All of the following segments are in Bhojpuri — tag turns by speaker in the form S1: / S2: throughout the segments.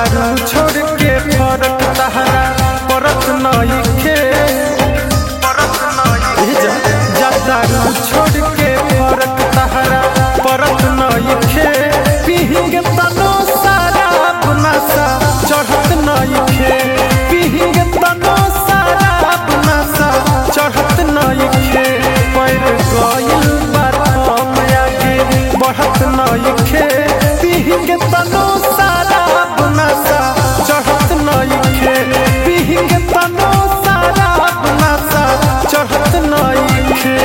S1: दारू छोड़ के फरक तहरा परत नइखे जा दारू छोड़ के फरक तहरा परत नइखे पीहिंगे तनो सारा नशा चढ़त नइखे पीहिंगे तनो सारा नशा चढ़त नइखे पैर गइल बार हम आगे बढ़त नइखे पीहिंगे तनो सारा नशा चढ़त नइखे पीहिंगे तनो सारा नशा चढ़त नइखे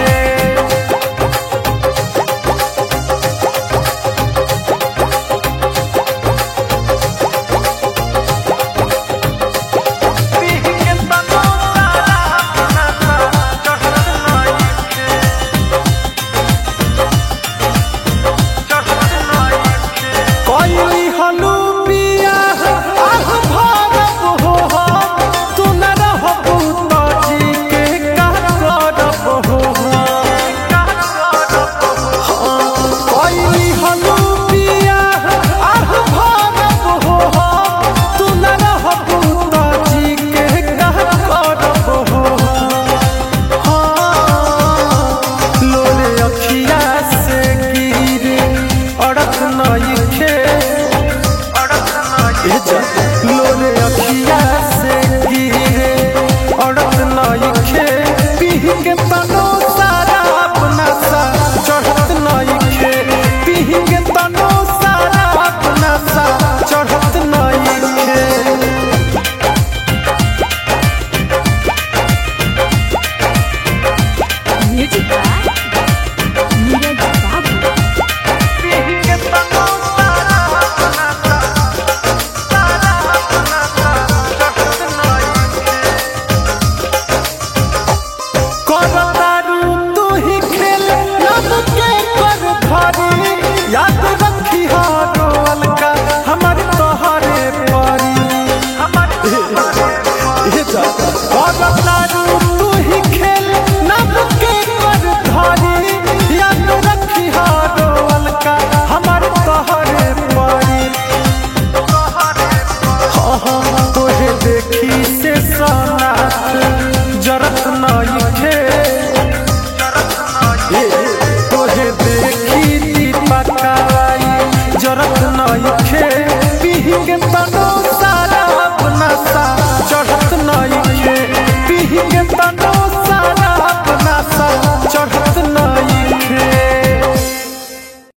S1: लोरे अखिया से गिरे अड़त नइखे पीहिंगे तनो सारा नशा चढ़त नइखे पीहिंगे तनो सारा नशा चढ़त नइखे
S2: म्यूजिक नीरज बाबू
S1: पीहिंगे तनो याद रखी रोल का हमारे तोहरे परी दारू तू ही खेल नब के कर धरी याद रखी रोल का हमारे तोहरे परी तोहे देखी